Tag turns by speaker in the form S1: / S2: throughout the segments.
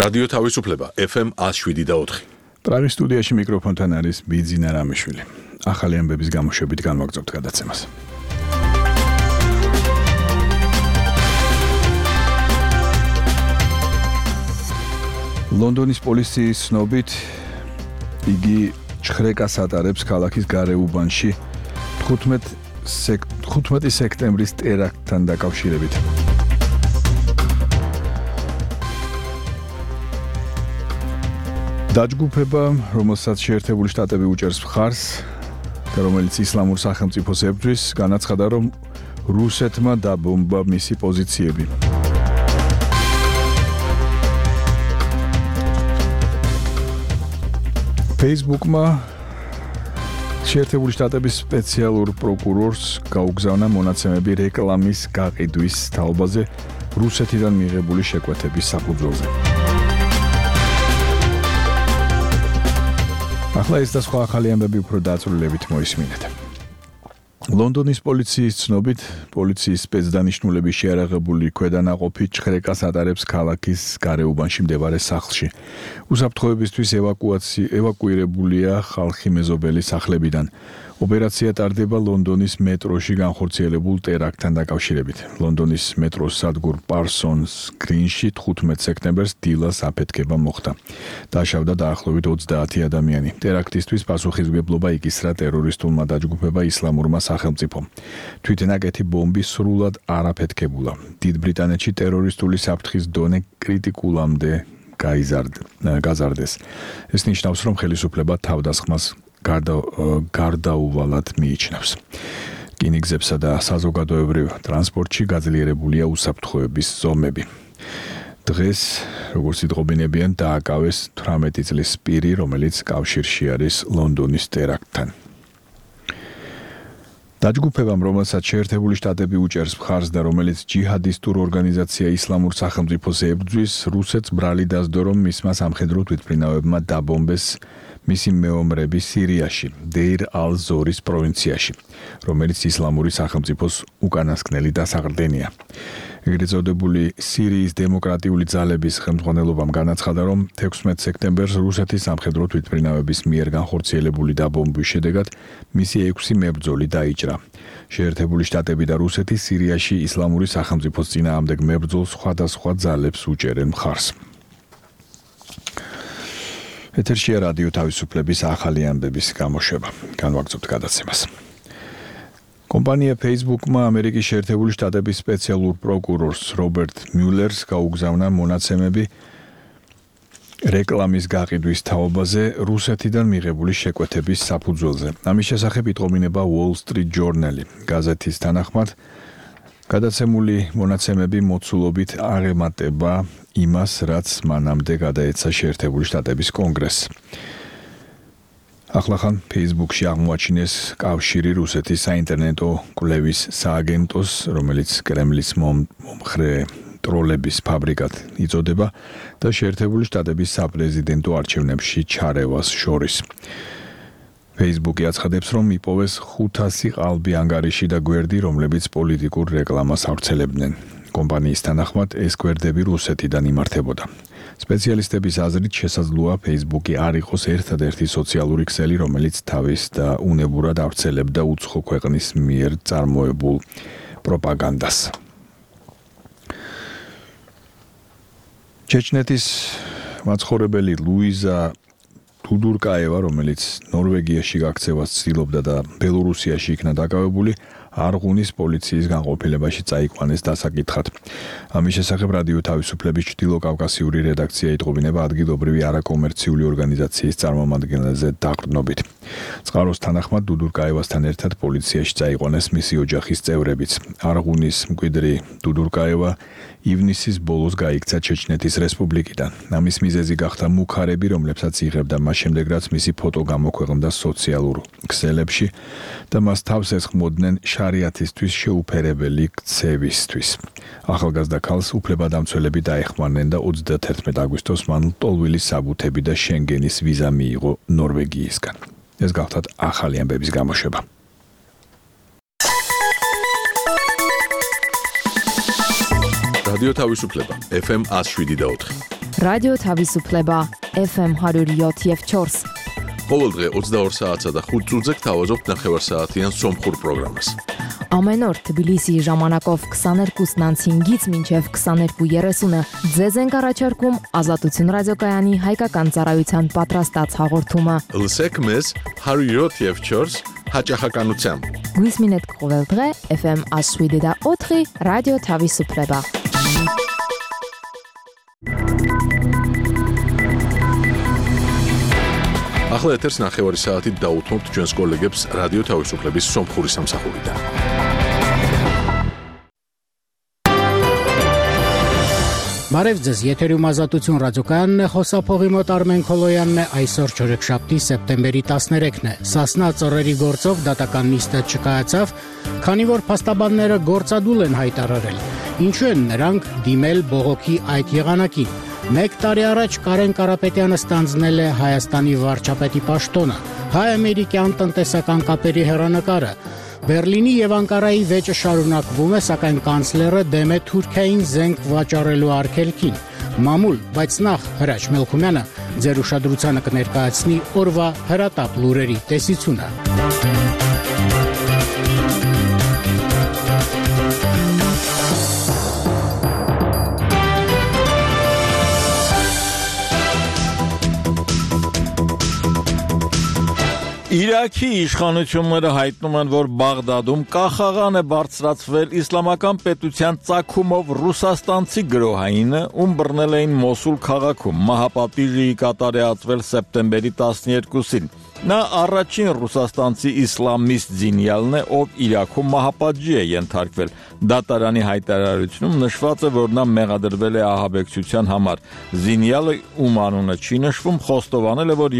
S1: რადიო თავისუფლება FM 107.4.
S2: პრაღის სტუდიაში მიკროფონთან არის ბიძინა რამიშვილი. ახალი ამბების გამოშვებით განვაგრძობთ გადაცემას. ლონდონის პოლიციის ცნობით იგი ჭხრეკას ატარებს ქალაქის გარეუბანში 15 სექტემბრის ტერაქტთან დაკავშირებით. დაჯგუფება, რომელსაც შეერთებული შტატები უჭერს მხარს და რომელიც ისლამურ სახელმწიფოს ებრძვის, განაცხადა, რომ რუსეთმა დაბომბა მისი პოზიციები. Facebook-მა შეერთებული შტატების სპეციალურ პროკურორს გაუგზავნა მონაცემები რეკლამის გაყიდვის თაობაზე რუსეთიდან მიღებული შეკვეთების საფუძველზე. ახლა ეს და სხვა ახალი ამბები უფრო დაწვრილებით მოისმინეთ. ლონდონის პოლიციის ცნობით, პოლიციის სპეცდანიშნულების შეარაღებული ქვედანაყოფი ჭხრეკას ატარებს ქალაქის გარეუბანში მდებარე სახლში. უსაფრთხოებისთვის ევაკუირებულია ხალხი მეზობელი სახლებიდან. ოპერაცია ტარდება ლონდონის მეტროში განხორციელებულ ტერაქტთან დაკავშირებით. ლონდონის მეტროს სადგურ პარსონს გრინში 15 სექტემბერს დილას აფეთქება მოხდა. დაშავდა დაახლოებით 30 ადამიანი. ტერაქტისთვის პასუხისმგებლობა იკისრა ტერორისტულმა დაჯგუფება ისლამურმა სახელმწიფომ. თვითნაკეთი ბომბი სრულად არ აფეთქებულა. დიდ ბრიტანეთში ტერორისტული საფრთხის დონე კრიტიკულამდე გაზარდეს. ეს ნიშნავს, რომ ხელისუფლება თავდასხმას გარდაუვალად მიიჩნევს. რკინიგზებსა და საზოგადოებრივ ტრანსპორტში გაძლიერებულია უსაფრთხოების ზომები. დღეს, როგორც იტყობინებიან, დააკავეს 18 წლის პირი, რომელიც კავშირში არის ლონდონის ტერაქტთან. დაჯგუფებამ, რომელსაც შეერთებული შტატები უჭერს მხარს და რომელიც ჯიჰადისტურ ორგანიზაცია ისლამურ სახელმწიფოს ებრძვის, რუსეთს ბრალი დასდო, რომ მისმა სამხედრო თვითმფრინავებმა დაბომბეს მისი მეომრები სირიაში, დეირ ალ-ზორის პროვინციაში, რომელიც ისლამური სახელმწიფოს უკანასკნელი დასაყრდენია. ეგრეთ წოდებული სირიის დემოკრატიული ძალების ხელმძღვანელობამ განაცხადა, რომ 16 სექტემბერს რუსეთის სამხედრო თვითმფრინავების მიერ განხორციელებული დაბომბვის შედეგად მისი 6 მებრძოლი დაიჭრა. შეერთებული შტატები და რუსეთი სირიაში ისლამური სახელმწიფოს წინააღმდეგ მებრძოლ სხვადასხვა ძალებს უჭერენ მხარს. ეთერშია რადიო თავისუფლების ახალი ამბების გამოშვება. განვაგრძობთ გადაცემას. კომპანია Facebook-მა ამერიკის შეერთებული შტატების სპეციალურ პროკურორს რობერტ მიულერს გაუგზავნა მონაცემები რეკლამის გაყიდვის თაობაზე რუსეთიდან მიღებული შეკვეთების საფუძველზე. ამის შესახებ იტყობინება Wall Street Journal-ი. გაზეთის თანახმად, გადაცემული მონაცემები მოცულობით აღემატება იმას, რაც მანამდე გადაეცა შეერთებული შტატების კონგრესს. ახლახან Facebook-ში აღმოაჩინეს კავშირი რუსეთის საინტერნეტო კვლევის სააგენტოს, რომელიც კრემლის მომხრე ტროლების ფაბრიკად იწოდება და შეერთებული შტატების საპრეზიდენტო არჩევნებში ჩარევას შორის. Facebook-ი აცხადებს, რომ იპოვეს 500 ყალბი ანგარიში და გვერდი, რომლებიც პოლიტიკურ რეკლამას ავრცელებდნენ. კომპანიის თანახმად, ეს გვერდები რუსეთიდან იმართებოდა. სპეციალისტების აზრით, შესაძლოა Facebook-ი არ იყოს ერთადერთი სოციალური ქსელი, რომელიც თავის და უნებურად ავრცელებდა უცხო ქვეყნის მიერ წარმოებულ პროპაგანდას. ჩეჩნეთის მაცხოვრებელი ლუიზა დუდურკაევა, რომელიც ნორვეგიაში გაქცევას ცდილობდა და ბელორუსიაში იქნა დაკავებული, არღუნის პოლიციის განყოფილებაში წაიყვანეს დასაკითხად. ამის შესახებ რადიო თავისუფლების ჩრდილოკავკასიური რედაქცია იტყობინება ადგილობრივი არაკომერციული ორგანიზაციის წარმომადგენელზე დაყრდნობით. წყაროს თანახმად დუდურკაევასთან ერთად პოლიციაში წაიყვანეს მისი ოჯახის წევრებიც. არღუნის მკვიდრი დუდურკაევა ივნისის ბოლოს გაიქცა ჩეჩნეთის რესპუბლიკიდან. ამის მიზეზი გახდა მუქარები, რომლებსაც იღებდა მას შემდეგ, რაც მისი ფოტო გამოქვეყნდა სოციალურ ქსელებში და მას თავს ესხმოდნენ შარიათისთვის შეუფერებელი ქცევისთვის. ახალგაზრდა ქალს უფლებადამცველები დაეხმარნენ და 31 აგვისტოს მან ლტოლვილის საბუთები და შენგენის ვიზა მიიღო ნორვეგიისგან. ეს გახლავთ ახალი ამბების გამოშვება.
S1: რადიო თავისუფლება FM 107.4.
S3: Ռադիո Թավիսուփլեբա FM 107.4
S1: Ყოველდღე 22 საათსა და 5 წუთზე გთავაზობთ ნახევარსაათიან სომხურ პროგრամას.
S3: Ամեն օր Թբիլիսիի ժամանակով 22:05-ից մինչև 22:30-ը ձեզ ենք առաջարկում Ազատություն ռադիոկայանի հայկական ծառայության պատրաստած հաղորդումը։
S1: Լսեք մեզ 107.4 հաճախականությամբ։
S3: Գույսմինետ կողելդղե FM Aswidida Otri Radio Թավիսուփլեբա։
S1: ახლა ეთერს ნახევარი საათით დაუთმობთ ჩვენს კოლეგებს რადიო თავისუფლების სომხური სამსახურიდან.
S4: Բարև ձեզ, եթերում Ազատություն ռադիոկայանն է, խոսափողի մոտ Արմեն Քոլոյանն է, այսօր չորեքշաբթի սեպտեմբերի 13-ն է։ Սասնա ծռերի գործով դատական նիստը չկայացավ, քանի որ փաստաբանները գործադուլ են հայտարարել։ Ինչու են նրանք դիմել բողոքի այդ եղանակին։ 1 տարի առաջ Կարեն Կարապետյանը ստանձնել է Հայաստանի վարչապետի պաշտոնը, հայ-ամերիկյան տնտեսական կապերի հեռանկարը։ Բերլինի եւ Անկարայի վեճը շարունակվում է, սակայն կանցլերը դեմ է Թուրքիային զենք վաճառելու արգելքին։ Մամուլ, բայց նախ Հրաչ Մելքումյանը ձեր ուշադրությանը կներկայացնի օրվա հրատապ լուրերի տեսությունը։
S5: Իրաքի իշխանությունները հայտնում են, որ Բաղդադում կախաղան է բարձրացվել իսլամական պետության ծագումով ռուսաստանցի գրոհայինը, ում բռնել էին Մոսուլ քաղաքում։ Մահապատիժը կատարածվել սեպտեմբերի 12-ին։ Նա առաջին ռուսաստանցի իսլամիստ զինյալն է, ով Իրաքում մահապատժի է ենթարկվել։ Դատարանի հայտարարությունում նշված է, որ նա մեղադրվել է ահաբեկչության համար։ Զինյալը, ում անունը չի նշվում, խոստովանել է, որ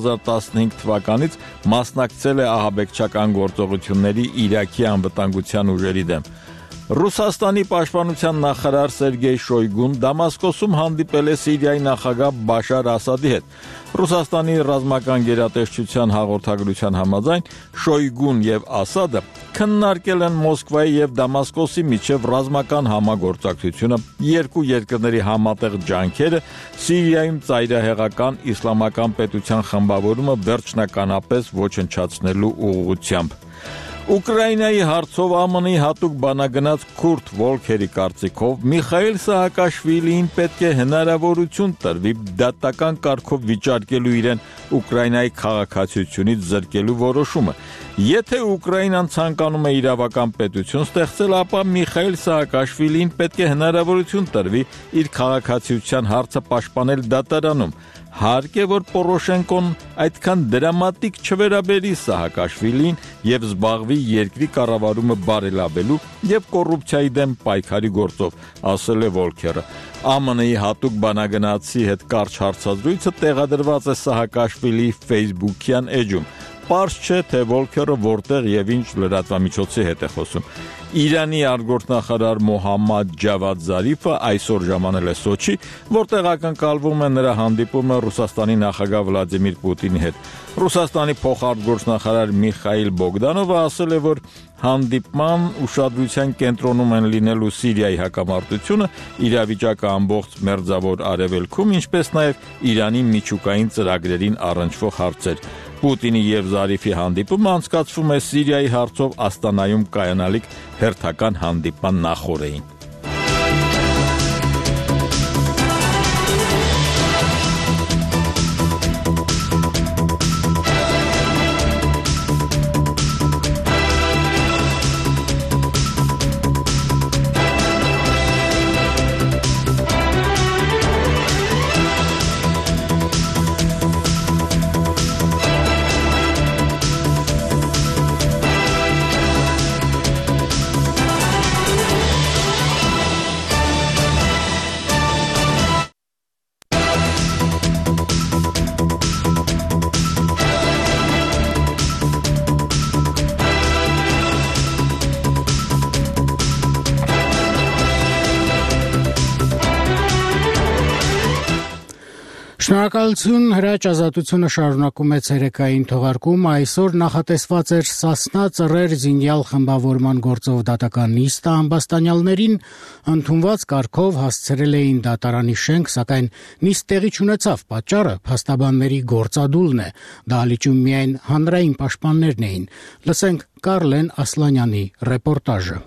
S5: 2015 թվականից մասնակցել է ահաբեկչական գործողությունների Իրաքի անվտանգության ուժերի դեմ։ Ռուսաստանի պաշտպանության նախարար Սերգեյ Շոյգուն Դամասկոսում հանդիպել է Սիրիայի նախագահ Բաշար Ասադի հետ։ Ռուսաստանի ռազմական գերատեսչության հաղորդագրության համաձայն Շոյգուն եւ Ասադը քննարկել են Մոսկվայի եւ Դամասկոսի միջև ռազմական համագործակցությունը, երկու երկրների համատեղ ջանքերը Սիրիայում ծայրահեղական իսլամական պետության խմբավորումը վերջնականապես ոչնչացնելու ուղղությամբ։ Ուկրաինայի հարցով ԱՄՆ-ի հատուկ բանագնաց Քուրտ Վոլքերի կարծիքով Միխայիլ Սահակաշվիլիին պետք է հնարավորություն տրվի դատական կարգով վիճարկելու իրեն Ուկրաինայի քաղաքացիությունից զրկելու որոշումը։ Եթե Ուկրաինան ցանկանում է իրավական պետություն ստեղծել, ապա Միխայիլ Սահակաշվիլիին պետք է հնարավորություն տրվի իր քաղաքացիության հարցը պաշտպանել դատարանում։ Հարկ է, որ Պորոշենկոն այդքան դրամատիկ չվերաբերի Սահակաշվիլին եւ զբաղվի երկրի կառավարումը բարելավելու եւ կոռուպցիայի դեմ պայքարի գործով, ասել է Վոլքերը։ ԱՄՆ-ի հատուկ բանագնացի հետ կարճ հարցազրույցը տեղադրված է Սահակաշվիլիի Facebook-յան էջում։ Պարզ չէ, թե Վոլքերը որտեղ եւ ինչ լրատվամիջոցի հետ է խոսում։ Իրանի արտգործնախարար Մոհամմադ Ջավադ Զարիֆը այսօր ժամանել է Սոչի, որտեղ ակնկալվում է նրա հանդիպումը Ռուսաստանի նախագահ Վլադիմիր Պուտինի հետ։ Ռուսաստանի փոխարտգործնախարար Միխայիլ Բոգդանովը ասել է, որ հանդիպման ուշադրության կենտրոնում են լինելու Սիրիայի հակամարտությունը, իրավիճակը ամբողջ Մերձավոր Արևելքում, ինչպես նաև Իրանի միջուկային ծրագրերին առնչվող հարցեր։ Պուտինի եւ Զարիֆի հանդիպումը անցկացվում է Սիրիայի հարցով Աստանայում կայանալիք հերթական հանդիպման նախօրեին։
S4: Շնորհակալություն, Հրաչ, ազատությունը շարունակում է ցերեկային թողարկում, այսօր նախատեսված էր Սասնա ծռեր զինյալ խմբավորման գործով դատական նիստը ամբաստանյալներին ընդունված կարգով հասցրել էին դատարանի շենք, սակայն նիստ տեղի չունեցավ, պատճառը փաստաբանների գործադուլն է, դահլիճում միայն հանրային պաշտպաններն էին, լսենք Կարլեն Ասլանյանի ռեպորտաժը.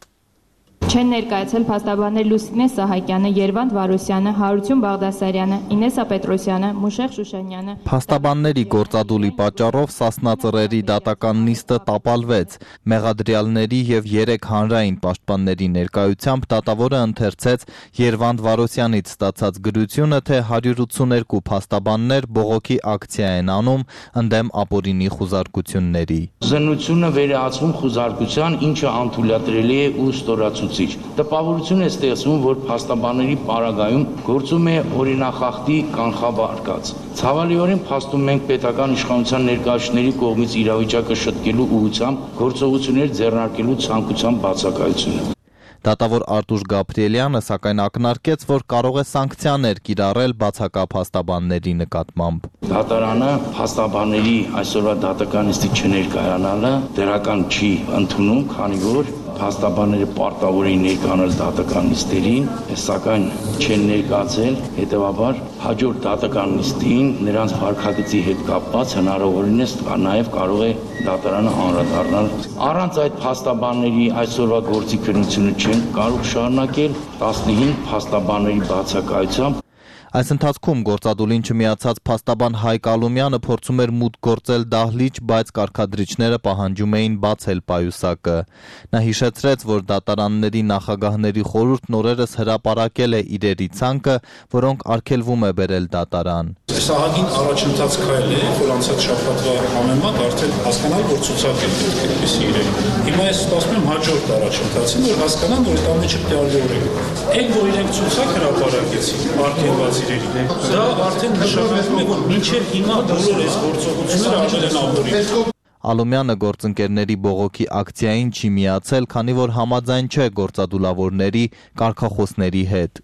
S6: Չեն ներկայացել փաստաբաններ Լուսինե Սահակյանը, Երվանդ Վարոսյանը, Հարություն Բաղդասարյանը, Ինեսա Պետրոսյանը, Մուշեղ Շուշանյանը։
S7: Փաստաբանների գործադուլի պատճառով Սասնա ծռերի դատական նիստը տապալվեց։ Մեղադրյալների եւ 3 հանրային պաշտպանների ներկայությամբ դատավորը ընթերցեց Երվանդ Վարոսյանից ստացած գրությունը, թե 182 փաստաբաններ բողոքի ակցիա են անում ընդդեմ ապօրինի խուզարկությունների։
S8: Զննությունը վերահացվում խուզարկության, ինչը անթույլատրելի է ու ստորացուցիչ։ Տպավորություն է ստեղծվում, որ փաստաբանների պարագայում գործում է օրինախախտի կանխավարկած։ Ցավալիորեն փաստում ենք պետական իշխանության ներկայացուցիչների կողմից իրավիճակը շտկելու ուղղությամբ գործողություններ ձեռնարկելու ցանկության բացակայությունը։
S7: Դատավոր Արտուշ Գաբրիելյանը սակայն ակնարկեց, որ կարող է սանկցիաներ կիրառել բացակա փաստաբանների նկատմամբ։
S8: Դատարանը փաստաբանների այսօրվա դատական նիստի չներկայանալը դրական չի ընդունում, քանի որ փաստաբանները պարտավոր էին ներկայանալ դատական նիստերին, սակայն չեն ներկայացել, հետևաբար հաջորդ դատական նիստին նրանց վարքագծի հետ կապված հնարավորինս նաև կարող է դատարանը անդրադառնալ։ Առանց այդ փաստաբանների այսօրվա գործի քննությունը չեն կարող շարունակել 15 փաստաբանների բացակայությամբ։
S7: Այս ընթացքում գործադուլին չմիացած փաստաբան Հայկ Ալումյանը փորձում էր մուտք գործել դահլիճ, բայց կարգադրիչները պահանջում էին բացել պայուսակը։ Նա հիշեցրեց, որ դատարանների նախագահների խորհուրդն օրերս հրապարակել է իրերի ցանկը, որոնք արգելվում է բերել դատարան։
S9: Սահակին առաջընթաց քայլ է, որ անցած շաբաթվա համեմատ արդեն հասկանալ, որ ցուցակել պետք է այդպես իրեն։ Հիմա ես սպասում եմ հաջորդ առաջընթացին, որ հասկանան, որ այդ ամենը չպետք է արգելվի։ Այն որ իրենք ցուցակ հրապարակեցին արգելված իրերի, դա արդեն նշանակում է, որ մինչև հիմա բոլոր այս գործողությունները արվել են ապօրին։
S7: Ալումյանը գործընկերների բողոքի ակցիային չի միացել, քանի որ համաձայն չէ գործադուլավորների կարգախոսների հետ։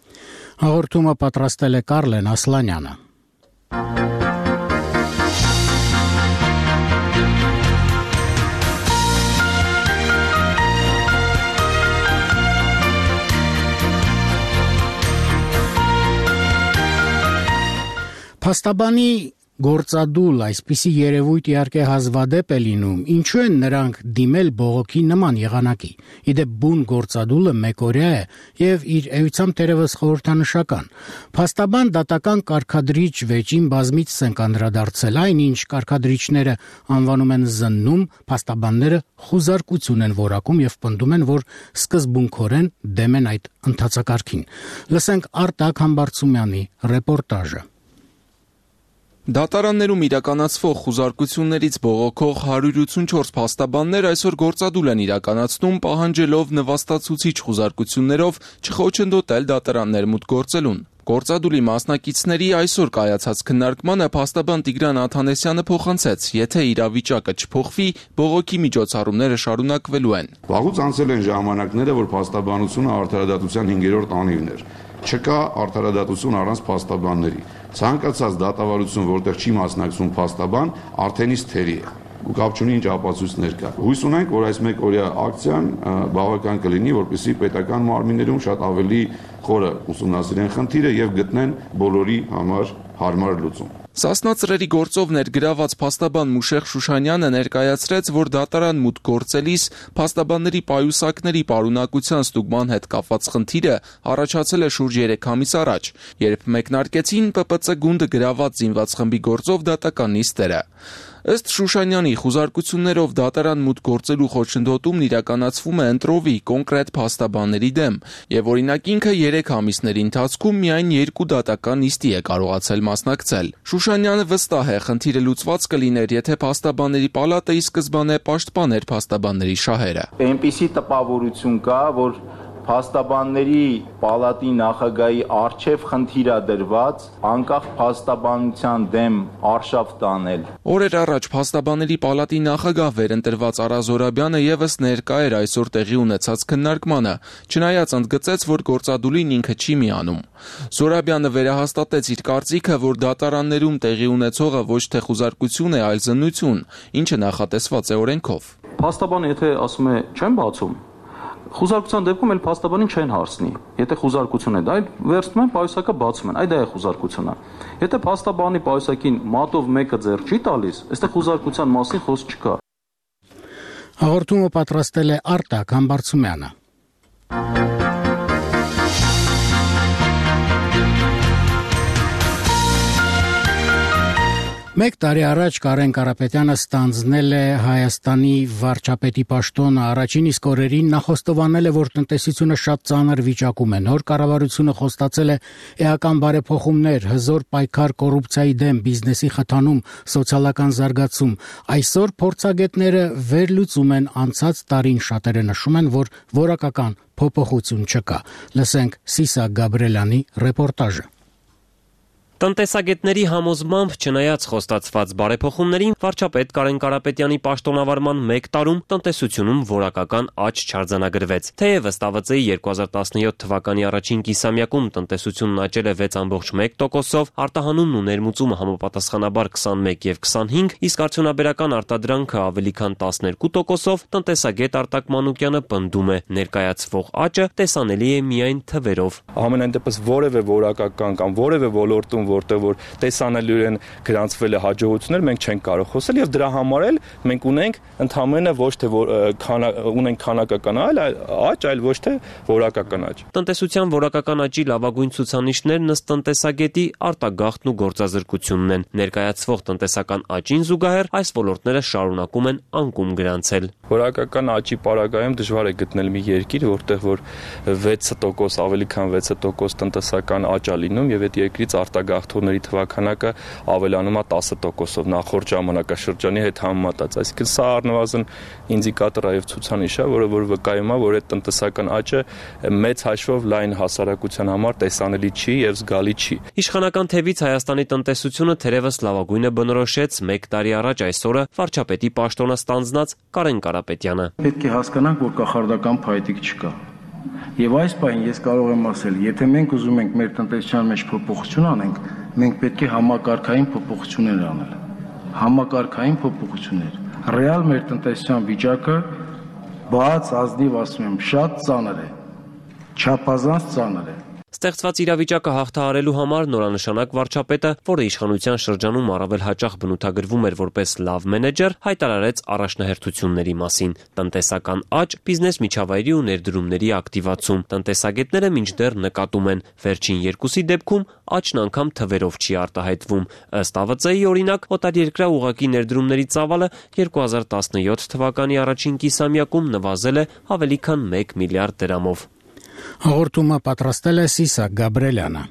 S4: Հաղորդումը պատրաստել է Կարլեն Ասլանյանը։ Փաստաբանի գործադուլ այսպիսի երևույթ իհարկե հազվադեպ է լինում, ինչու են նրանք դիմել բողոքի նման եղանակի։ Իդեպ բուն գործադուլը մեկօրյա է եւ իր էությամբ թերևս խորհրդանշական։ Փաստաբան դատական կարգադրիչ վեճին բազմիցս են անդրադարձել, այնինչ կարգադրիչները անվանում են զննում, փաստաբանները խուզարկություն են որակում եւ պնդում են, որ սկզբունքորեն դեմ են այդ ընթացակարգին։ Լսենք Արտակ Համբարձումյանի ռեպորտաժը։
S10: Դատարաններում իրականացվող խուզարկություններից բողոքող 184 փաստաբաններ այսօր գործադուլ են իրականացնում, պահանջելով նվաստացուցիչ խուզարկություններով չխոչընդոտել դատարաններ մուտք գործելուն։ Գործադուլի մասնակիցների այսօր կայացած քննարկմանը փաստաբան Տիգրան Աթանեսյանը փոխանցեց, եթե իրավիճակը չփոխվի, բողոքի միջոցառումները շարունակվելու են։
S11: Վաղուց անցել են ժամանակները, որ փաստաբանությունը արդարադատության 5-րդ անիվն էր։ Չկա արդարադատություն առանց փաստաբանների։ Ցանկացած դատավարություն, որտեղ չի մասնակցում փաստաբան, արդենից թերի է։ Ու կապ չունի ինչ ապացույցներ կա։ Հույս ունենք, որ այս մեկ օրյա ակցիան բավական կլինի, որպեսզի պետական մարմիններում շատ ավելի խորը ուսումնասիրեն խնդիրը եւ գտնեն բոլորի համար հարմար լուծում։
S10: Սասնա ծռերի գործով ներգրաված փաստաբան Մուշեղ Շուշանյանը ներկայացրեց, որ դատարան մուտք գործելիս փաստաբանների պայուսակների պարունակության ստուգման հետ կապված խնդիրը առաջացել է շուրջ 3 ամիս առաջ, երբ մեկնարկեցին ՊՊՑ գունդը գրաված զինված խմբի գործով դատական նիստերը։ Ըստ Շուշանյանի, խուզարկություններով դատարան մուտք գործելու խոչընդոտումն իրականացվում է ընտրովի կոնկրետ փաստաբանների դեմ, եւ օրինակ ինքը 3 ամիսների ընթացքում միայն 2 դատական նիստի է կարողացել մասնակցել։ Շուշանյանը վստահ է, խնդիրը լուծված կլիներ, եթե փաստաբանների պալատը ի սկզբանե պաշտպաներ փաստաբանների շահերը։
S12: Այնպիսի տպավորություն կա, որ փաստաբանների պալատի նախագահի արչև խնդիր է դրված անկախ փաստաբանության դեմ արշավ տանել։
S10: Օրեր առաջ փաստաբանների պալատի նախագահ վերընտրված Արա Զորաբյանը եւս ներկա էր այսօր տեղի ունեցած քննարկմանը, չնայած ընդգծեց, որ գործադուլին ինքը չի միանում։ Զորաբյանը վերահաստատեց իր կարծիքը, որ դատարաններում տեղի ունեցողը ոչ թե խուզարկություն է, այլ զննություն, ինչը նախատեսված է օրենքով։
S13: Փաստաբանը եթե ասում է չեմ բացում, խուզարկության դեպքում էլ փաստաբանին չեն հարցնի։ Եթե խուզարկություն է, դա այլ վերցնում են պայուսակը բացում են, այ դա է խուզարկությունը։ Եթե փաստաբանի պայուսակին մատով մեկը ձեռ չի տալիս, այստեղ խուզարկության մասին խոսք չկա։
S4: Հաղորդումը պատրաստել է Արտակ Համբարձումյանը։ Մեկ տարի առաջ Կարեն Կարապետյանը ստանձնել է Հայաստանի վարչապետի պաշտոնը, առաջին իսկ օրերին նա խոստովանել է, որ տնտեսությունը շատ ծանր վիճակում է։ Նոր կառավարությունը խոստացել է էական բարեփոխումներ, հզոր պայքար կոռուպցիայի դեմ, բիզնեսի խթանում, սոցիալական զարգացում։ Այսօր փորձագետները վերլուծում են անցած տարին, շատերը նշում են, որ որակական փոփոխություն չկա։ Լսենք Սիսա Գաբրելյանի ռեպորտաժը։
S14: Տնտեսագետների համոզմամբ, չնայած խոստացված բարեփոխումներին, վարչապետ Կարեն Կարապետյանի պաշտոնավարման 1 տարում տնտեսությունում որակական աճ չարձանագրվեց։ Թեև ըստ ԱՎԾ-ի 2017 թվականի առաջին կիսամյակում տնտեսությունն աճել է 6.1%-ով, արտահանումն ու ներմուծումը համապատասխանաբար 21 եւ 25, իսկ արդյունաբերական արտադրանքը ավելի քան 12%-ով, տնտեսագետ Արտակ Մանուկյանը պնդում է, ներկայացվող աճը տեսանելի է միայն թվերով։
S15: Համենայն դեպս որևէ որակական կամ որևէ ոլորտում որտեղ որ տեսանելիորեն գրանցվել է հաջողություններ, մենք չենք կարող խոսել եւ դրա համար էլ մենք ունենք ընդհանրապես ոչ թե ունենք քանակական աճ, այլ ոչ թե որակական աճ։
S14: Տնտեսության որակական աճի լավագույն ցուցանիշներն ըստ տնտեսագետի արտագաղթն ու գործազրկությունն են։ Ներկայացվող տնտեսական աճին զուգահեռ այս ոլորտները շարունակում են անկում գրանցել։
S15: Որակական աճի պարագայում դժվար է գտնել մի երկիր, որտեղ որ 6% ավելի քան 6% տնտեսական աճ է լինում եւ այդ երկրից արտագաղթողների թվականակը ավելանում է 10%-ով նախորդ ժամանակաշրջանի հետ համեմատած։ Այսինքն սա առնվազն ինդիկատոր է եւ ցուցանիշ է, որը որ վկայում է, որ այդ տնտեսական աճը մեծ հաշվով լայն հասարակության համար տեսանելի չի եւ զգալի չի։
S14: Իշխանական թևից Հայաստանի տնտեսությունը թերևս լավագույնը բնորոշեց 1 տարի առաջ այսօրը վարչապետի պաշտոնը ստանձնած Կարեն Կարապետյանը։
S16: Պետք է հասկանանք, որ կախարդական փայտիկ չկա։ Եվ այս պահին ես կարող եմ ասել, եթե մենք ուզում ենք մեր տնտեսության մեջ փոփոխություն անենք, մենք պետք է համակարգային փոփոխություններ անել։ Համակարգային փոփոխություններ։ Ռեալ մեր տնտեսության վիճակը բաց ազնիվ ասում եմ, շատ ծանր է։ Չափազանց ծանր է։
S14: Ստեղծված իրավիճակը հաղթահարելու համար նորանշանակ վարչապետը, որը իշխանության շրջանում առավել հաճախ բնութագրվում էր որպես լավ մենեջեր, հայտարարեց առաջնահերթությունների մասին՝ տնտեսական աճ, բիզնես միջավայրի ու ներդրումների ակտիվացում։ Տնտեսագետները մինչդեռ նկատում են, վերջին 2-ի դեպքում աճն անգամ թվերով չի արտահայտվում։ Ըստ ԱՎԾ-ի օրինակ, օտարերկրյա ուղղակի ներդրումների ծավալը 2017 թվականի առաջին կիսամյակում նվազել է ավելի քան 1 միլիարդ դրամով։
S4: Հաղորդումը պատրաստել է Սիսա Գաբրելյանը։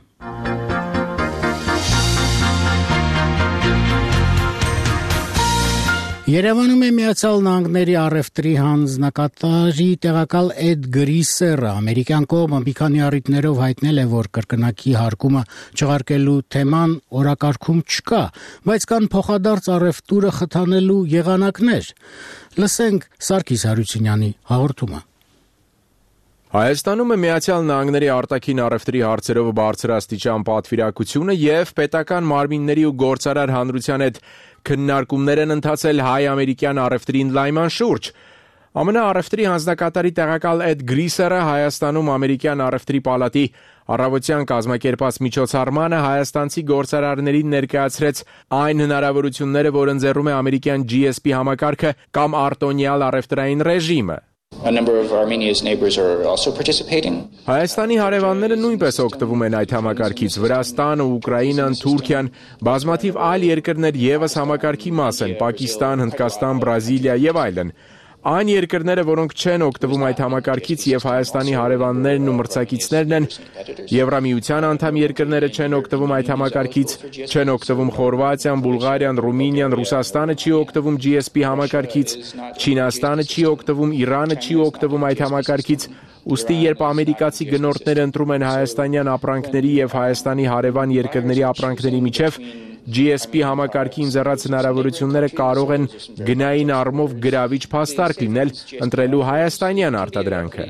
S4: Երևանում է Միացյալ Նահանգների առևտրի հանձնակատարի տեղակալ Էդ Գրիսերը ամերիկյան կողմը մի քանի առիթներով հայտնել է, որ կրկնակի հարկումը չեղարկելու թեման օրակարգում չկա, բայց կան փոխադարձ առևտուրը խթանելու եղանակներ։ Լսենք Սարգիս Հարությունյանի հաղորդումը։
S17: Հայաստանում է Միացյալ Նահանգների արտաքին առևտրի հարցերով բարձրաստիճան պատվիրակությունը եւ պետական մարմինների ու գործարար հանրության հետ քննարկումներ են ընթացել հայ-ամերիկյան առևտրի ընդլայնման շուրջ։ ԱՄՆ առևտրի հանձնակատարի տեղակալ Էդ Գրիսերը Հայաստանում ամերիկյան առևտրի պալատի առավոտյան կազմակերպած միջոցառմանը հայաստանցի գործարարներին ներկայացրեց այն հնարավորությունները, որ ընձեռում է ամերիկյան GSP համակարգը կամ արտոնյալ առևտրային ռեժիմը։
S18: A number of Armenia's neighbors are also participating.
S17: Հայաստանի հարևանները նույնպես օգտվում են այդ համակարգից։ Վրաստանը, Ուկրաինան, Թուրքիան, բազմաթիվ այլ երկրներ եւս համակարգի մաս են՝ Պակիստան, Հնդկաստան, Բրազիլիա եւ այլն։ Այն երկրները, որոնք չեն օգտվում այդ համակարգից եւ Հայաստանի հարևաններն ու մրցակիցներն են, Եվրամիության անդամ երկրները չեն օգտվում այդ համակարգից, չեն օգտվում Խորվաթիան, Բուլղարիան, Ռումինիան, Ռուսաստանը չի օգտվում GSP համակարգից, Չինաստանը չի օգտվում, Իրանը չի օգտվում այդ համակարգից, Ուստի երբ ամերիկացի գնորդները ընտրում են հայաստանյան ապրանքների եւ Հայաստանի հարևան երկրների ապրանքների միջև, GSP համակարգի ինձեռած հնարավորությունները կարող են գնային առումով գրավիչ փաստարկ լինել ընտրելու հայաստանյան արտադրանքը։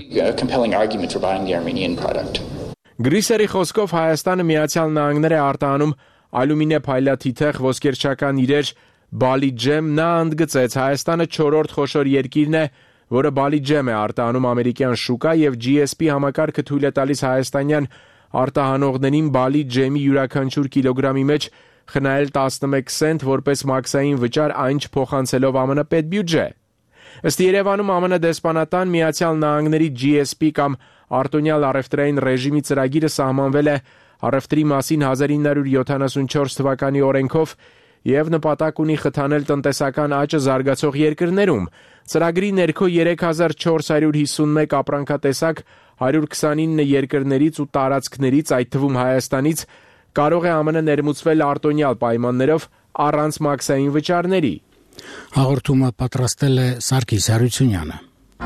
S17: Գրիսերի խոսքով Հայաստանը Միացյալ Նահանգներ է արտահանում ալյումինե փայլաթիթեղ, ոսկերչական իրեր, բալի ջեմ, նա ընդգծեց Հայաստանը 4-րդ խոշոր երկիրն է, որը բալի ջեմ է արտահանում ամերիկյան շուկա եւ GSP համակարգը թույլ է տալիս հայաստանյան արտահանողներին բալի ջեմի յուրաքանչյուր կիլոգրամի մեջ խնայել 11 սենտ որպես մաքսային վճար, այն չփոխանցելով ԱՄՆ պետբյուջե։ Ըստ Երևանում ԱՄՆ դեսպանատան Միացյալ Նահանգների GSP կամ արտոնյալ առևտրային ռեժիմի ծրագիրը սահմանվել է առևտրի մասին 1974 թվականի օրենքով եւ նպատակ ունի խթանել տնտեսական աճը զարգացող երկրներում։ Ծրագրի ներքո 3451 ապրանքատեսակ 129 երկրներից ու տարածքներից, այդ թվում Հայաստանից, կարող է ԱՄՆ ներմուծվել արտոնյալ պայմաններով առանց մաքսային վճարների։
S4: Հաղորդումը պատրաստել է Սարգիս Հարությունյանը։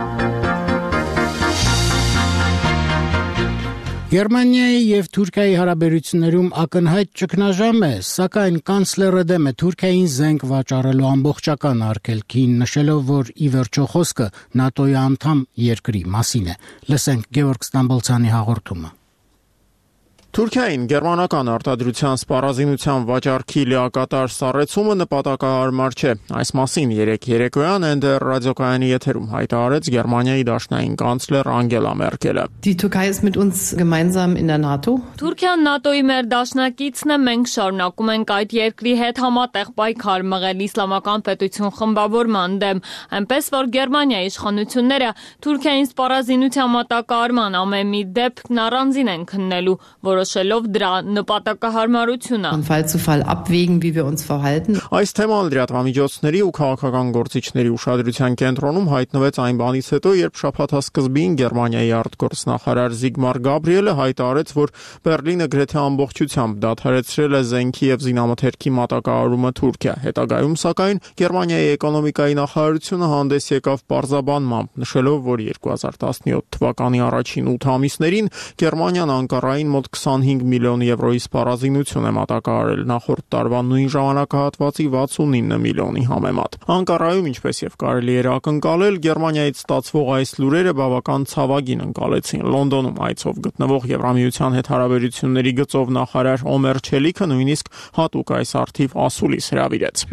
S4: Գերմանիայի եւ Թուրքիայի հարաբերություններում ակնհայտ ճգնաժամ է, սակայն կանցլերը դեմ է Թուրքիային զենք վաճառելու ամբողջական արգելքին, նշելով, որ ի վերջո խոսքը ՆԱՏՕ-ի անդամ երկրի մասին է։ Լսենք Գևորգ Ստամբոլցյանի հաղորդումը։
S19: Թուրքիային գերմանական արտադրության սպառազինության վաճառքի լիակատար սառեցումը նպատակահարմար չէ։ Այս մասին երեկ երեկոյան NDR ռադիոկայանի եթերում հայտարարեց Գերմանիայի դաշնային կանցլեր Անգելա Մերկելը։
S20: Die Türkei ist mit uns gemeinsam in der NATO.
S21: Թուրքիան ՆԱՏՕ-ի մեր դաշնակիցն է, մենք շարունակում ենք այդ երկրի հետ համատեղ պայքար մղել իսլամական պետություն խմբավորման դեմ, այնպես որ Գերմանիայի իշխանությունները Թուրքիային սպառազինության մատակարարման ամեն մի դեպքն առանձին են քննելու, որոշելով դրա նպատակահարմարությունը։
S19: Այս թեման լրատվամիջոցների ու քաղաքական գործիչների ուշադրության կենտրոնում հայտնվեց այն բանից հետո, երբ շաբաթասկզբին Գերմանիայի արտգործնախարար Զիգմար Գաբրիելը հայտարարեց, որ Բերլինը գրեթե ամբողջությամբ դադարեցրել է զենքի եւ զինամթերքի մատակարարումը Թուրքիա։ Հետագայում, սակայն, Գերմանիայի էկոնոմիկայի նախարարությունը հանդես եկավ պարզաբանմամբ, նշելով, որ 2017 թվականի առաջին 8 ամիսներին Գերմանիան Անկարային մոտ 25 միլիոն եվրոյի սպառազինություն է մատակարարել նախորդ տարվա նույն ժամանակահատվածի 69 միլիոնի համեմատ։ Անկարայում, ինչպես եւ կարելի էր ակնկալել, Գերմանիայից ստացվող այս լուրերը բավական ցավագին ընկալեցին։ Լոնդոնում այցով գտնվող Եվրամիության հետ հարաբերությունների գծով նախարար Օմեր Չելիքը նույնիսկ հատուկ այս արդիվ ասուլիս հրավիրեց։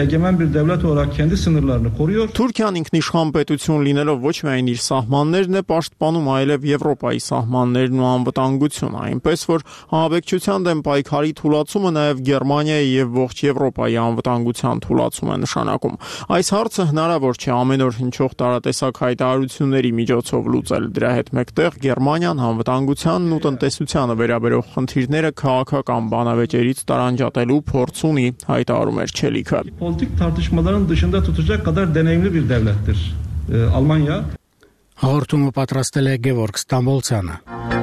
S19: Թուրքիան ինքնիշխան պետություն լինելով ոչ միայն իր սահմաններն է պաշտպանում, այլև Եվրոպայի սահմաններն ու անվտանգությունը, այնպես որ ահաբեկչության դեմ պայքարի թուլացումը նաև Գերմանիայի եւ ողջ Եվրոպայի անվտանգության թուլացում է նշանակում։ Այս հարցը հնարավոր չէ ամեն օր հնչող տարատեսակ հայտարարությունների միջոցով լուծել։ Դրա հետ մեկտեղ Գերմանիան անվտանգությանն ու տնտեսությանը վերաբերող խնդիրները քաղաքական բանավեճերից տարանջատելու փորձ ունի, հայտարարում էր Չելիքը։
S22: Politik tartışmaların dışında tutacak kadar deneyimli bir devlettir Almanya.
S4: Հաղորդումը պատրաստել է Գևորգ Ստամբոլցյանը։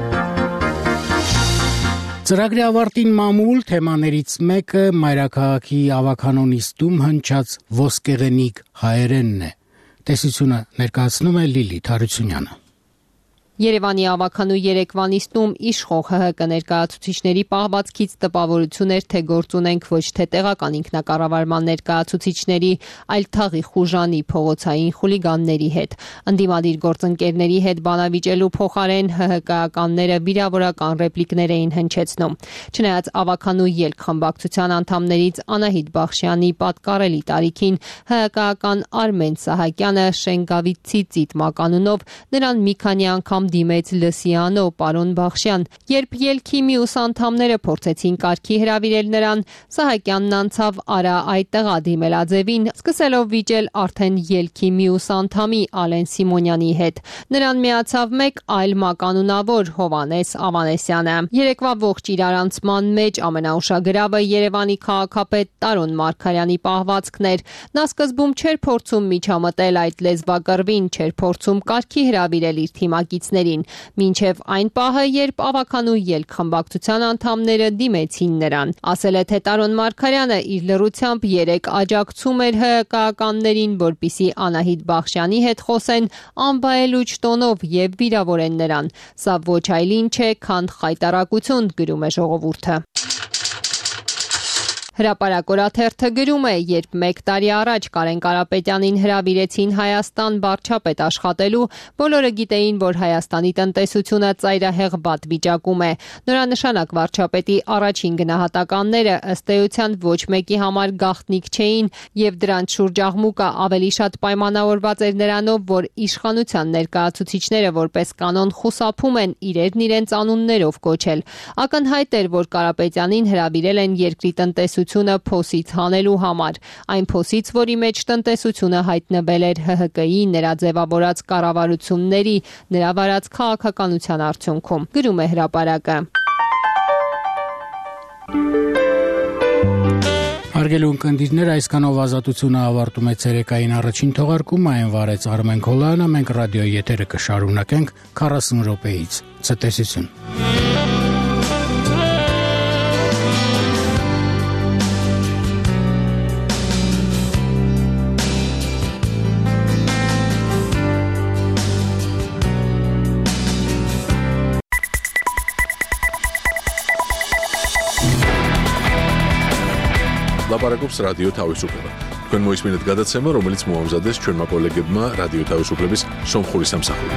S4: Ծրագրի ավարտին մամուլ թեմաներից մեկը մայրաքաղաքի ավականոնիստում հնչած ոսկեղենիկ հայերենն է։ Տեսությունը ներկայացնում է Լիլիթ Հարությունյանը։
S23: Երևանի ավականու երեկվանիստում իշխող ՀՀԿ ներկայացուցիչների պահվածքից տպավորություն էր, թե գործ ունենք ոչ թե տեղական ինքնակառավարման ներկայացուցիչների, այլ թաղի խուժանի փողոցային խուլիգանների հետ։ Ընդդիմադիր գործընկերների հետ բանավիճելու փոխարեն ՀՀԿ-ականները վիրավորական ռեպլիկներ էին հնչեցնում։ Չնայած ավականու ելք խմբակցության անդամներից Անահիտ Բախշյանի պատկառելի տարիքին ՀՀԿ-ական Արմեն Սահակյանը Շենգավիցի ծիտ-մականունով նրան մի քանի անգամ դիմեց Լսիանո պարոն Բախշյան։ Երբ ելքի մյուս անդամները փորձեցին կարգի հրավիրել նրան, Սահակյանն անցավ արա այդտեղա դիմելաձևին, սկսելով վիճել արդեն ելքի մյուս անդամի Ալեն Սիմոնյանի հետ։ Նրան միացավ մեկ այլ մականունավոր Հովանես Ավանեսյանը։ Երեկվա ողջ իրարանցման մեջ ամենաուշագրավը Երևանի քաղաքապետ Տարոն Մարգարյանի պահվածքն էր։ Նա սկզբում չէր փորձում միջամտել այդ լեզվակռվին, չէր փորձում կարգի հրավիրել իր թիմակիցների կառավարիչներին, մինչև այն պահը, երբ ավականու ելք խմբակցության անդամները դիմեցին նրան։ Ասել է, թե Տարոն Մարգարյանը իր լռությամբ երեկ աջակցում էր ՀԿ-ականներին, որպիսի Անահիտ Բախշյանի հետ խոսեն անվայելուչ տոնով եւ վիրավորեն նրան։ Սա ոչ այլ ինչ է, քան խայտարակություն, գրում է ժողովուրդը։ Հրապարակ օրաթերթը գրում է, երբ 1 տարի առաջ Կարեն Կարապետյանին հրավիրեցին Հայաստան վարչապետ աշխատելու, բոլորը գիտեին, որ Հայաստանի տնտեսությունը ծայրահեղ վատ վիճակում է։ Նորանշանակ վարչապետի առաջին գնահատականները ըստ էության ոչ մեկի համար գաղտնիք չէին, եւ դրանց շուրջ աղմուկը ավելի շատ պայմանավորված էր նրանով, որ իշխանության ներկայացուցիչները որպես կանոն խուսափում են իրերն իրենց անուններով կոչել։ Ակնհայտ էր, որ Կարապետյանին հրավիրել են երկրի տնտեսությունը փոսից հանելու համար, այն փոսից, որի մեջ տնտեսությունը հայտնվել էր ՀՀԿ-ի նրա ձևավորած կառավարությունների, նրա վարած քաղաքականության արդյունքում, գրում է հրապարակը։
S4: Հարգելի ունկնդիրներ, այսքանով ազատությունը ավարտում է ցերեկային առաջին թողարկումը, այն վարեց Արմեն Քոլյանը, մենք ռադիոյի եթերը կշարունակենք 40 րոպեից։ Ցտեսություն։
S1: Լապարակոպս ռադիո თავისუფლება. Თქვენ მოისმინეთ გადაცემა, რომელიც მოამზადეს ჩვენმა კოლეგებმა რადიო თავისუფლების სომხური სამსახური.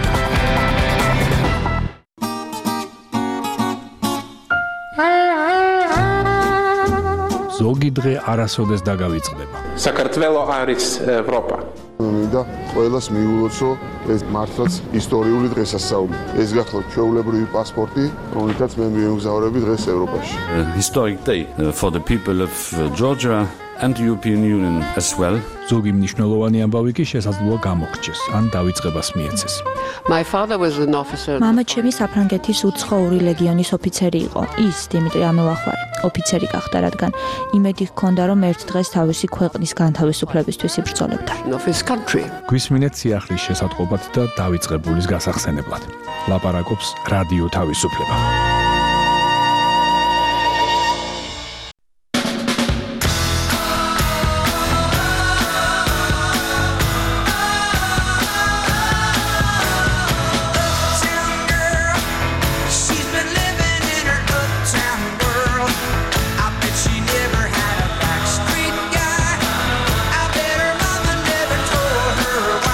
S2: ზოგი დღე არასოდეს დაგავიწყდება.
S3: საქართველო არის ევროპა.
S24: მინდა ყველას მიულოცო ეს მართლაც ისტორიული დღესასწაული. ეს გახლავთ ჩვეულებრივი პასპორტი, რომელთაც მე მიემგზავრები დღეს ევროპაში.
S25: Historic day for the people of Georgia and the European Union as well.
S2: ზოგი მნიშვნელოვანი ამბავი კი შესაძლოა გამოგრჩეს, ან დავიწყებას მიეცეს.
S26: My father was an officer.
S27: მამა ჩემი საფრანგეთის უცხოური ლეგიონის ოფიცერი იყო. ის დიმიტრი ამელახვარი ოფიცერი გახდა, რადგან იმედი ჰქონდა, რომ ერთ დღეს თავისი ქვეყნის განთავისუფლებისთვის იბრძოლებდა.
S2: გვისმინეთ სიახლის შესატყობად და დავიწყებულის გასახსენებლად. ლაპარაკობს რადიო თავისუფლება.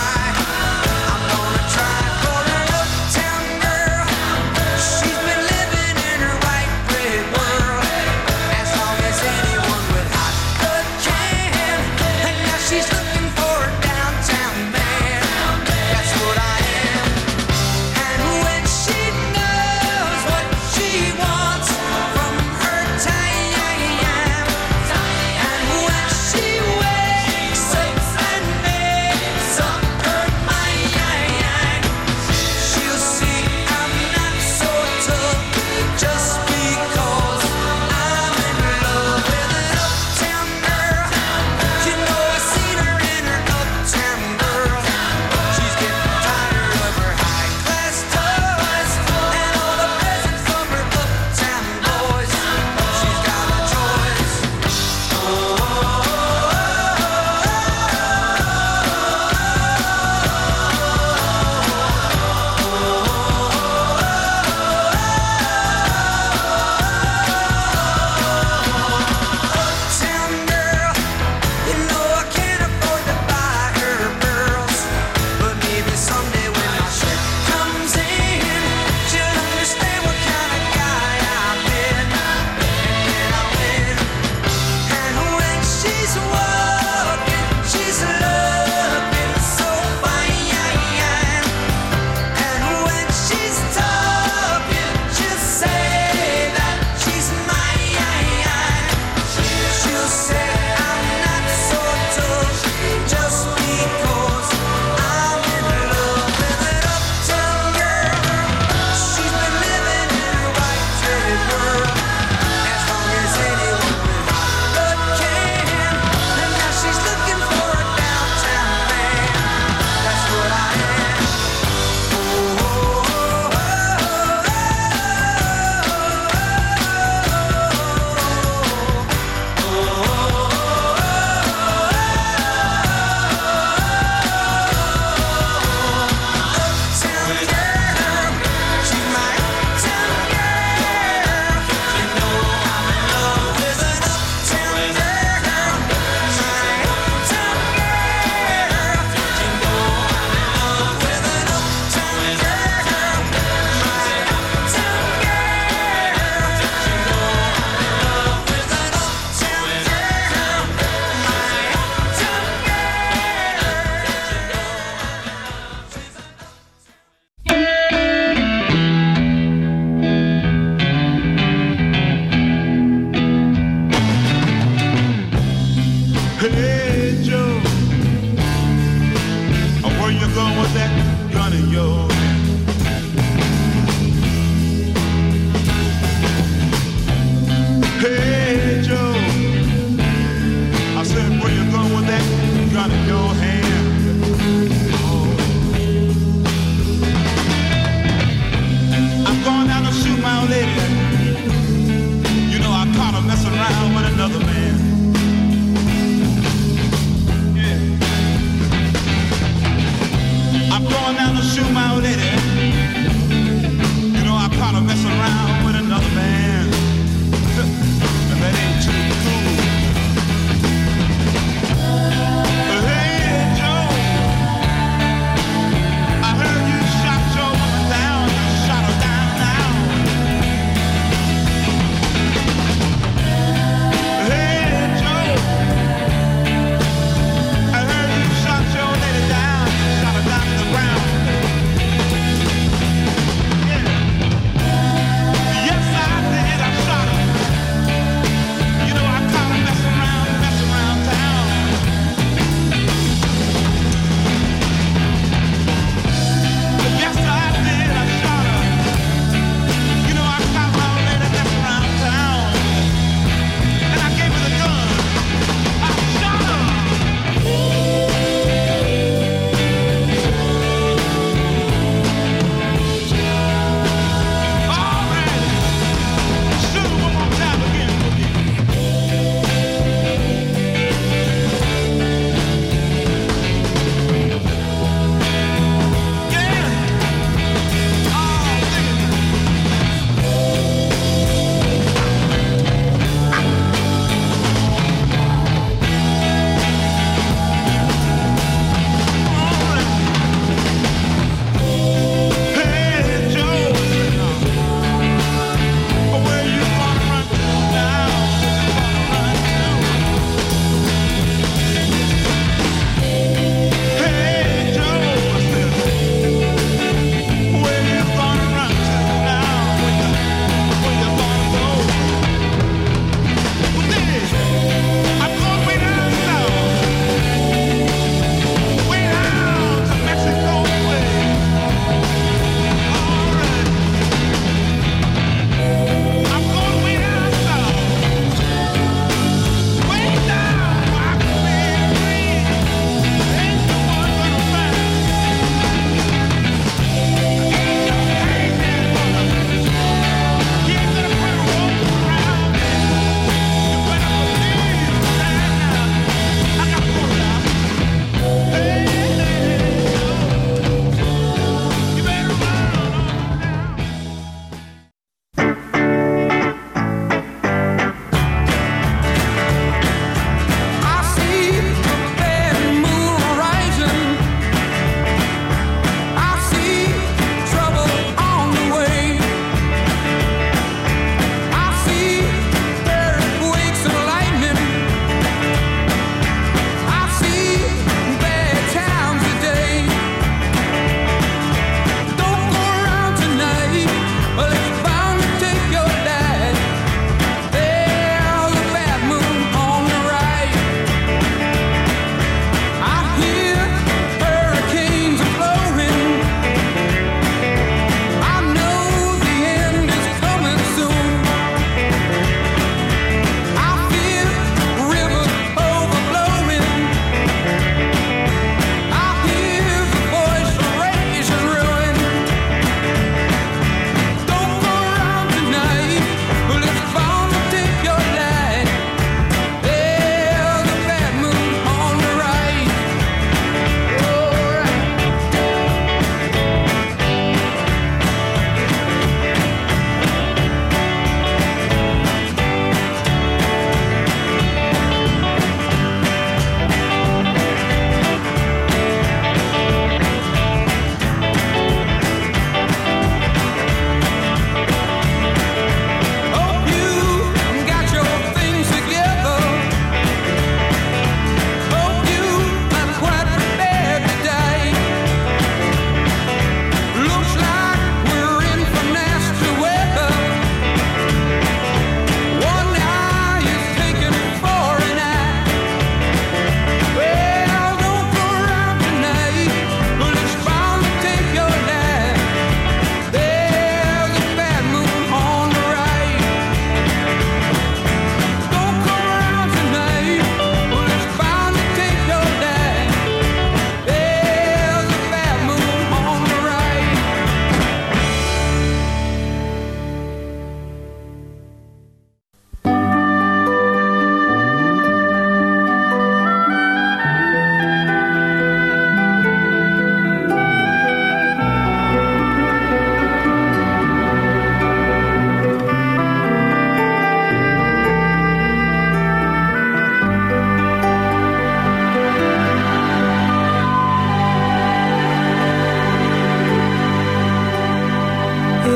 S28: She's been living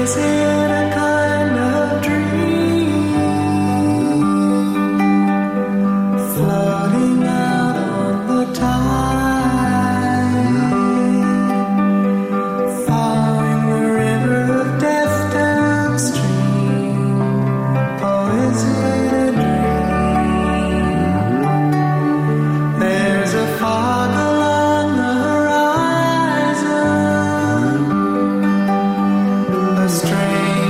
S5: Strange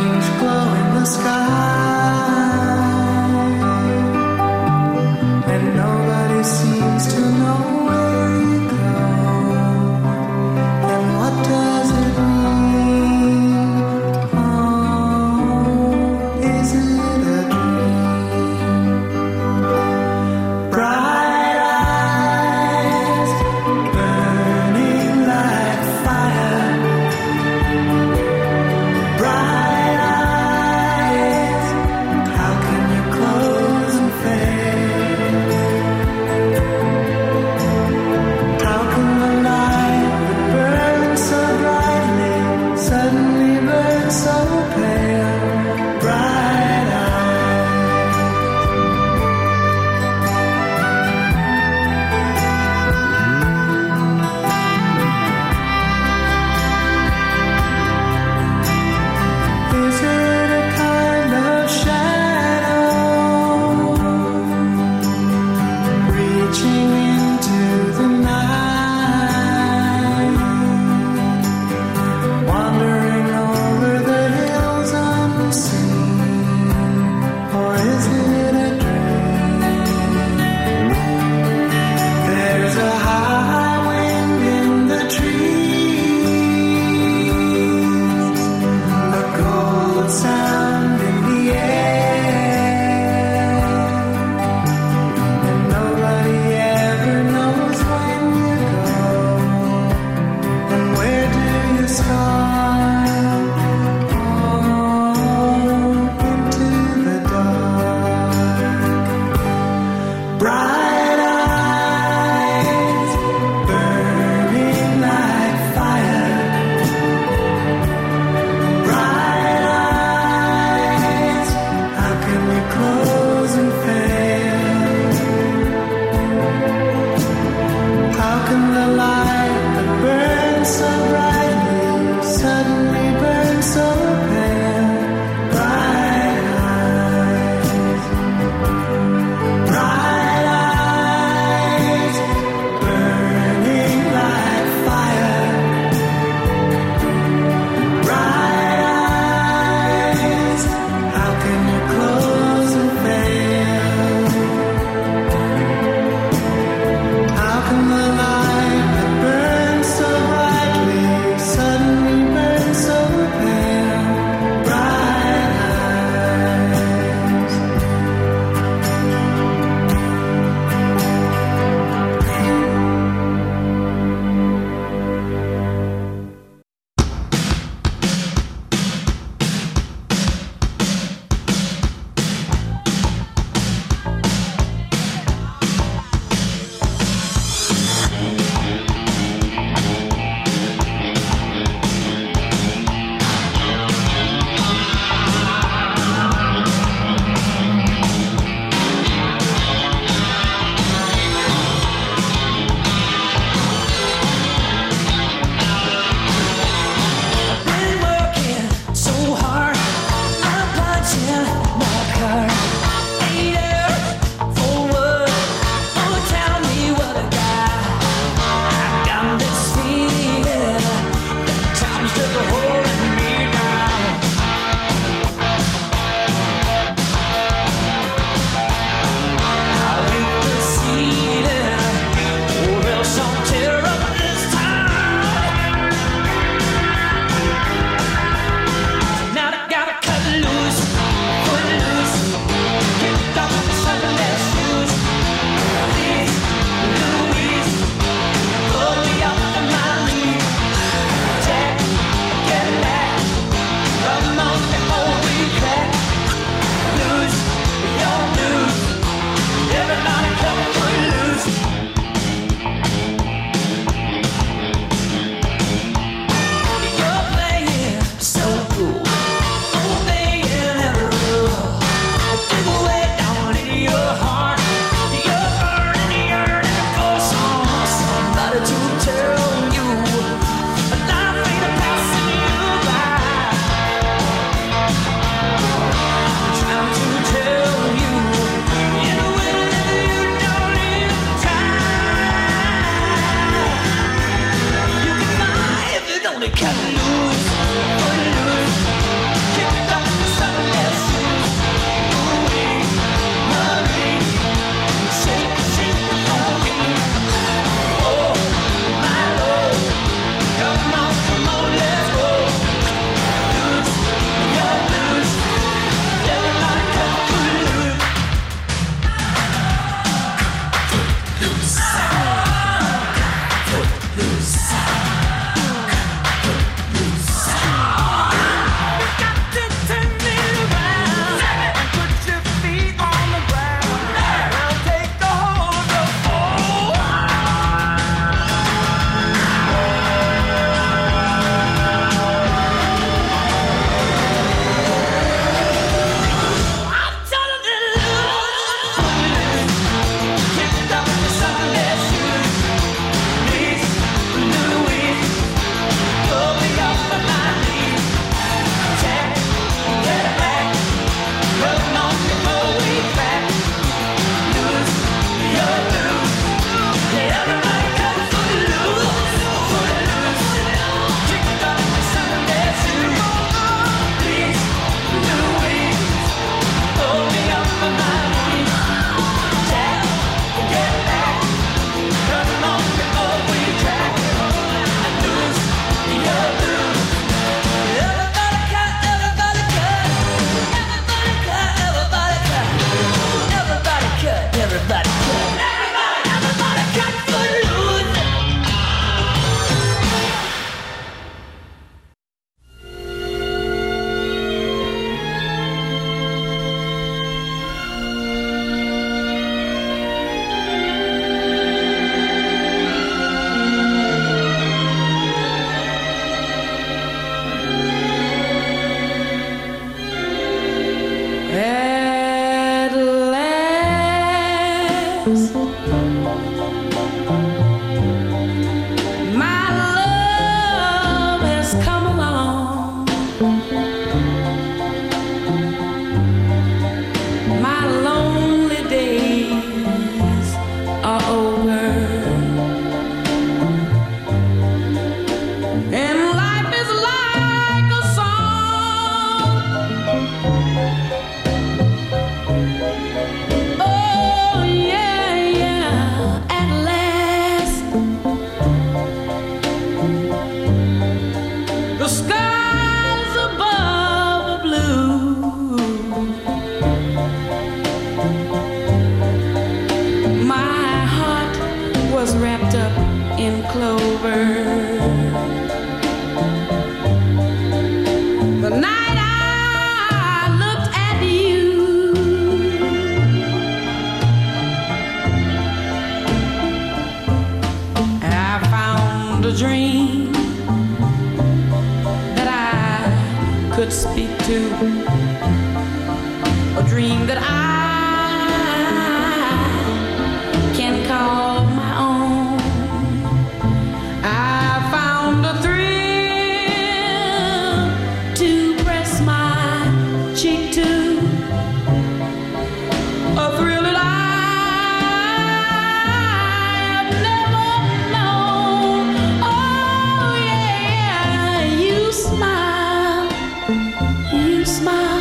S5: Smile.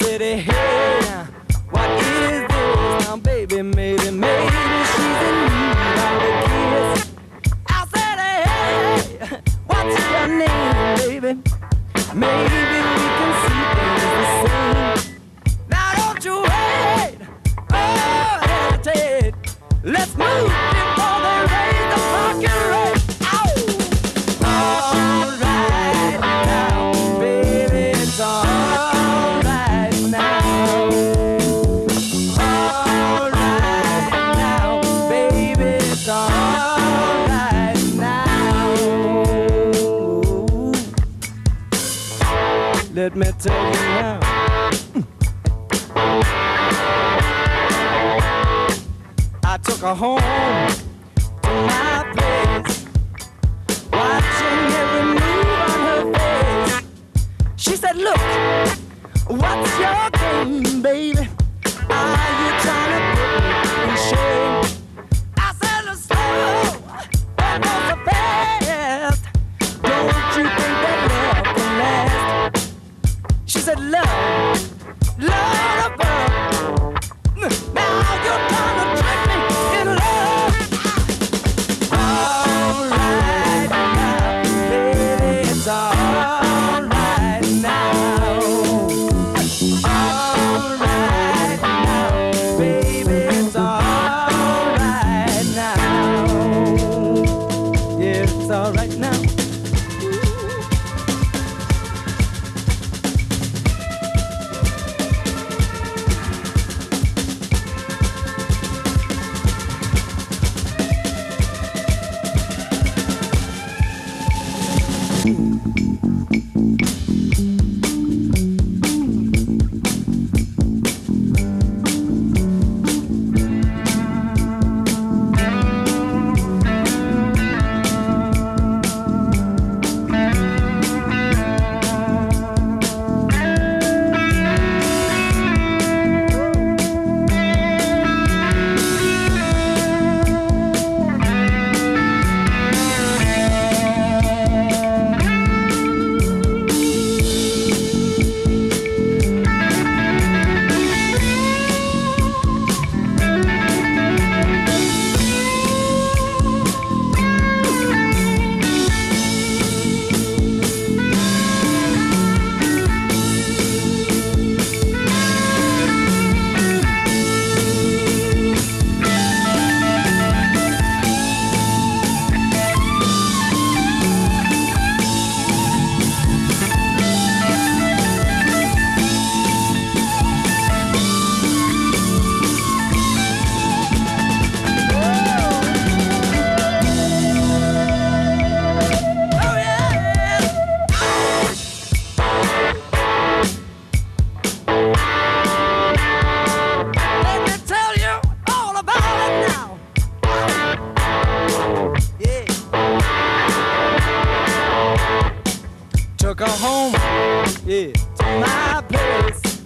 S5: said, hey, what is this? Now, baby, maybe she's in need of a kiss. I said, hey, what's your name, baby? Maybe we can see things the same. Now, don't you wait, oh, hesitate. Let's move before they raise the fucking rate. All right now, baby, it's all right now. All right now, baby, it's all right now. Let me tell you now. I took her home to my place, watching every move on her face. She said, look, what's your game, baby? Are you trying to put me in shame? I said, look, slow, but not so fast. Don't you think that love can last? She said, love above. Now you're trying to trick me in love. All right now, baby, it's all right now. All right now, baby, it's all right now. Yeah, it's all right now. Took her home, yeah, to my place,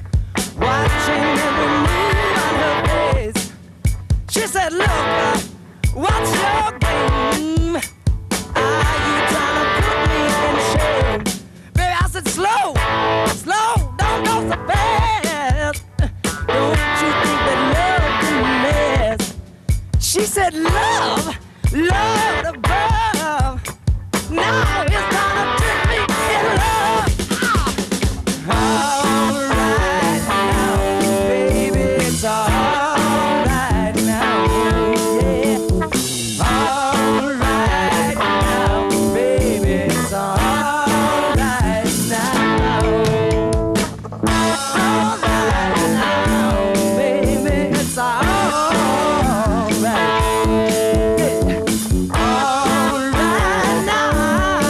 S5: watching every move on her face. She said, look, what's your game? Are you trying to put me in shame? Baby, I said, slow, don't go so fast. Don't you think that love can last? She said, love above. Now it's time to trick me in love. All right now, baby, it's all right now. Yeah. All right now, baby, it's all right now. All right now, baby, it's all right. Yeah. All right now.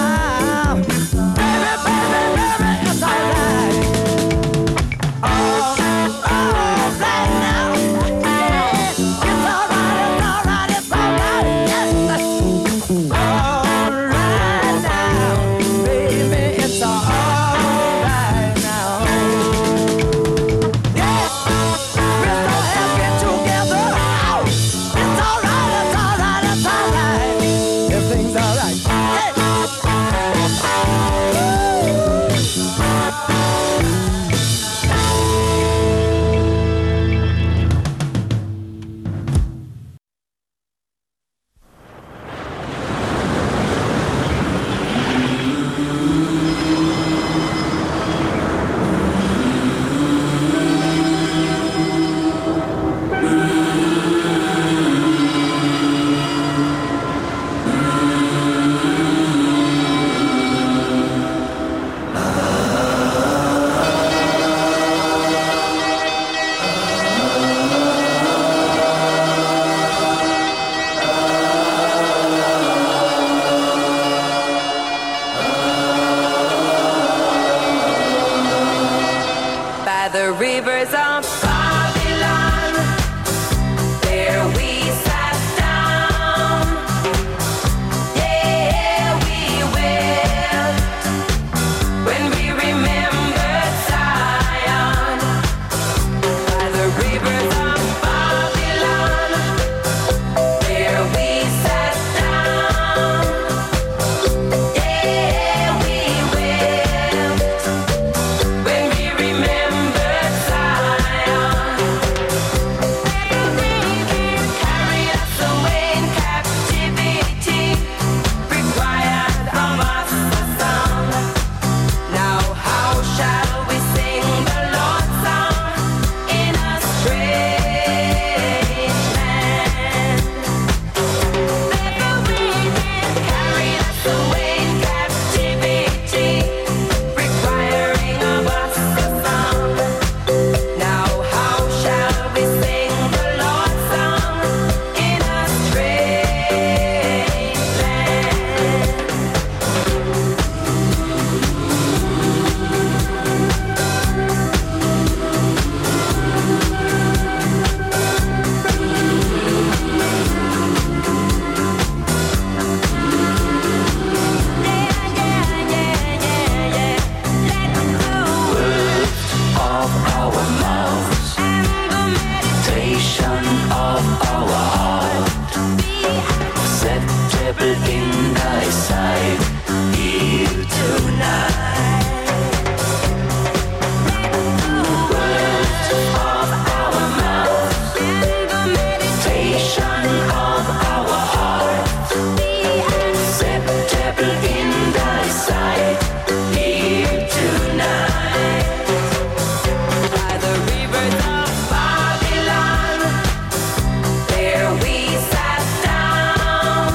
S5: devil in thy sight here tonight. By the rivers of Babylon, there we sat down.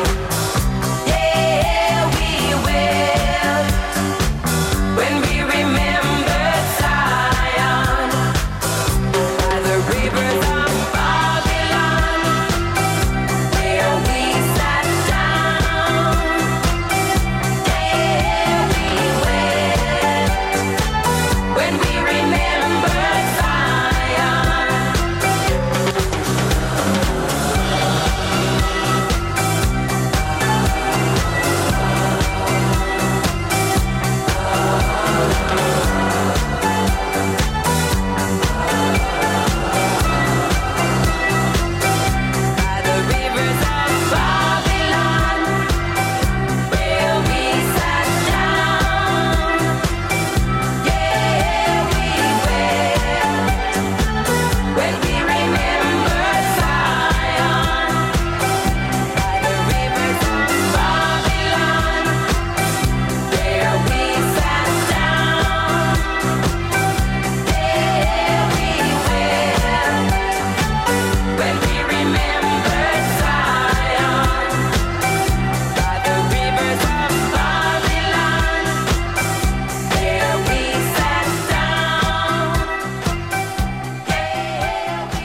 S5: Yeah, we wept when we remembered Zion. By the rivers of Babylon, there we sat down. Yeah, we wept when we remembered Zion. By the rivers of Babylon, where we sat down. Yeah, we wept when we remembered Zion. By the rivers of Babylon, where we sat down. Yeah, we wept when we remembered Zion. By the rivers of Babylon, there we sat down. Yeah, we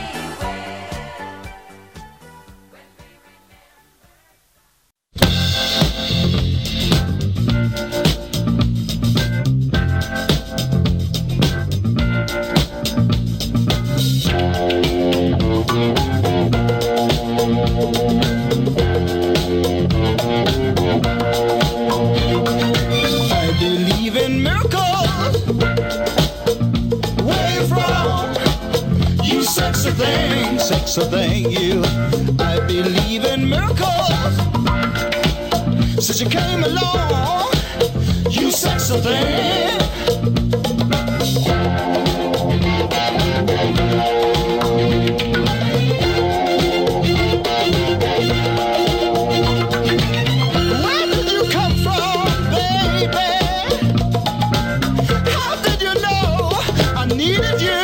S6: I believe in miracles. Where you from? You sexy thing, you. I believe in miracles. Since you came along, you sexy thing. Where did you come from, baby? How did you know I needed you?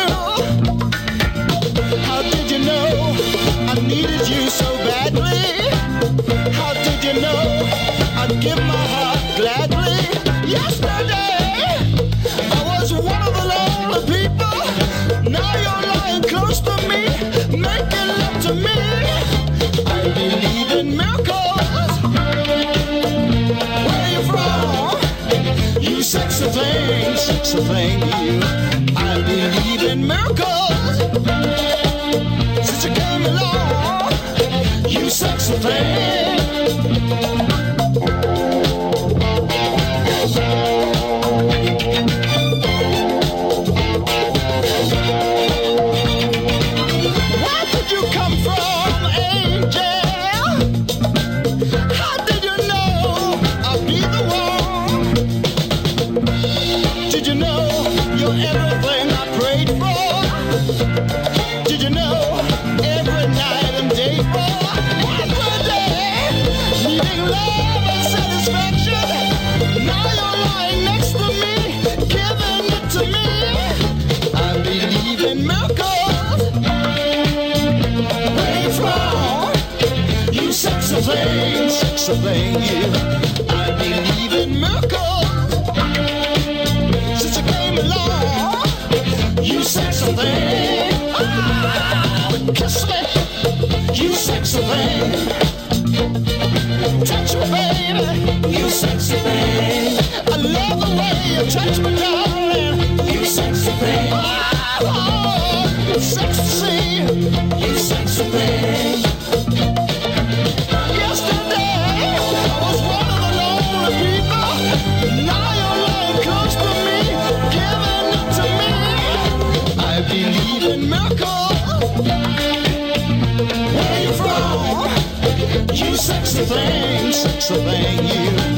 S6: How did you know I needed you so badly? How did you know I'd give my heart gladly? Yesterday, I was one of the lonely people. Now you're lying close to me, making love to me. I believe in miracles. Where you from? You sexy thing, you. I believe in miracles. Since you came along, you sexy thing. Where did you come from, angel? How did you know I'd be the one? Did you know you're everything I prayed for? Did you know every night and day for? Every day, needing love and satisfaction. Now you're lying next to me, giving it to me. I believe in miracles. Where you from? You sexy thing, you. I believe in miracles. Since you came along, you sexy thing. Ah, kiss me, you sexy thing. Touch me, baby, you sexy thing. I love the way you touch me, darling. You sexy thing. Oh, it's sexy, you sexy thing. Yesterday, I was one of the lonely people. Now you're lying close to me, giving it to me. I believe in miracles. Where you from? You sexy thing, you.